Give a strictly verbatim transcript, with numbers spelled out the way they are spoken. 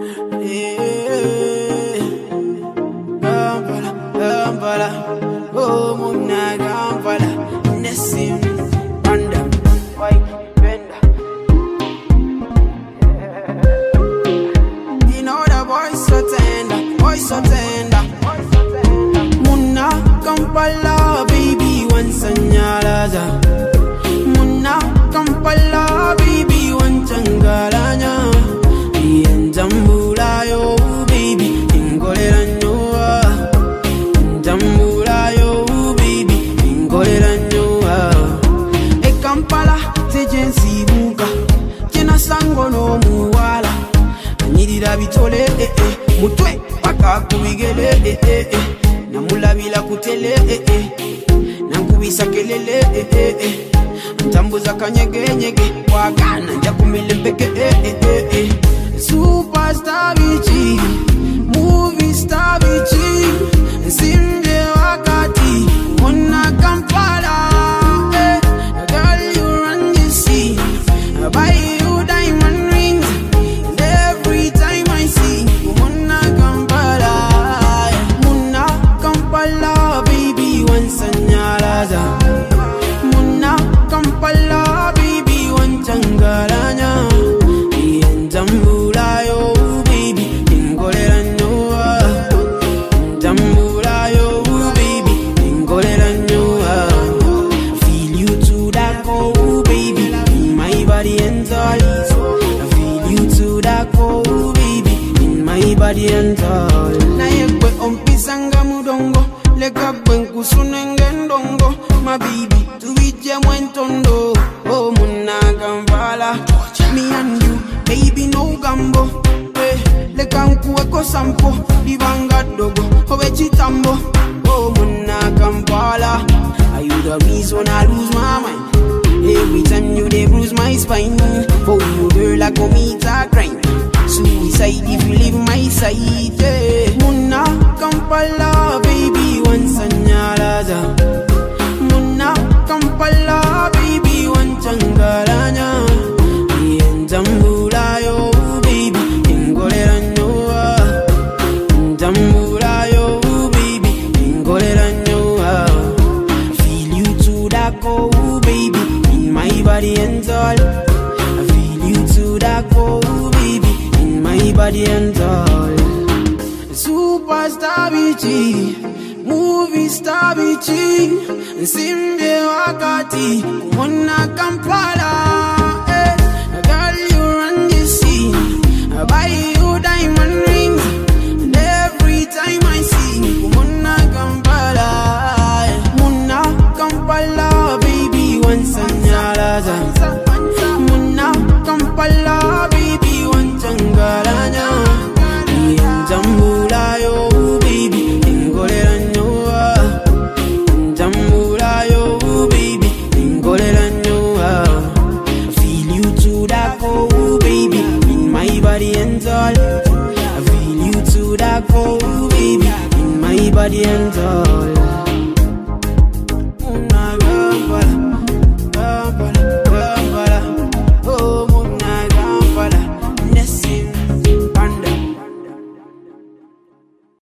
Yeah. Kampala, Kampala, oh muna Kampala, Nessim, Panda, White Bender. You know the voice so tender, voice so tender. Muna Kampala, baby, one sanyalaza. Muna Kampala, baby, one changalanya. Njambula yo, baby, ingolera nyoa. Njambula yo, baby, ingolera nyoa. E Kampala, tejensi buka. Jena sango no muwala. Anyirira bitole, eh eh. Mutwe, paka kubigele, eh eh eh. Namulabila kutele, eh eh. Nankubisa kelele, eh eh eh. Ntambuza kanyege nyege. Wagana njakumile mpeke, eh eh eh eh. Superstar bichi, movie star bichi, Simbe wakati, Muna Kampala, eh. Girl you run the scene, I buy you diamond rings, and every time I see Muna Kampala, Muna Kampala, baby, one sanyalaza. Muna Kampala, baby, one changalanya. Njambula yo, baby, ingolera nyoa. Njambula yo, baby, ingolera nyoa. Feel you to that cold, baby, in my body and all. I feel you to that cold, baby, in my body and all. Na yekwe ompisanga mudongo, leka kwenku sunenge ndongo. My baby, tuwije mwentondo. Oh, Muna Kampala, me and you. Baby no gambo, eh. Lekanku eko sampo, divanga dogo, owe chitambo. Oh Muna Kampala, are you the reason I lose my mind? Every time you dey bruise my spine. For you girl I commit a crime. Suicide if you leave my side, eh. Muna Kampala, baby one sanyalaza. Muna Kampala, baby one changalanya. Njambula yo, baby, ingolera nyoa. Njambula yo, baby, ingolera nyoa. Feel you to that cold, baby, in my body and all. I feel you to that cold, baby, in my body and all. Superstar bichi, movie star bichi, Simbe wakati, Muna Kampala. I buy you diamond